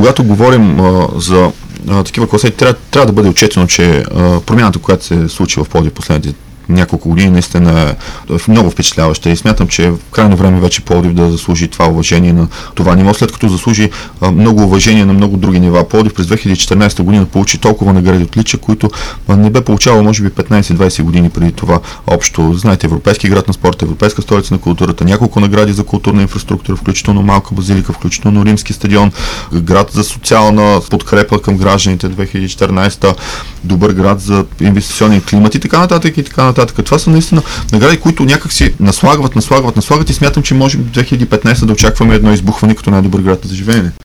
когато говорим за такива класети, трябва да бъде отчетено, че промяната, която се случи в Пловдив последните няколко години, наистина е много впечатляваща и смятам, че в крайно време вече Пловдив да заслужи това уважение на това ниво, след като заслужи много уважение на много други нива. Пловдив през 2014 година получи толкова награди отличия, които не бе получавал може би 15-20 години преди това общо. Знаете, Европейски град на спорта, Европейска столица на културата, няколко награди за културна инфраструктура, включително Малка базилика, включително Римски стадион, град за социална подкрепа към гражданите 2014, добър град за инвестиционен климат и така нататък и така нататък. Това са наистина награди, които някак си наслагват и смятам, че може 2015 да очакваме едно избухване като най-добър град за живеене.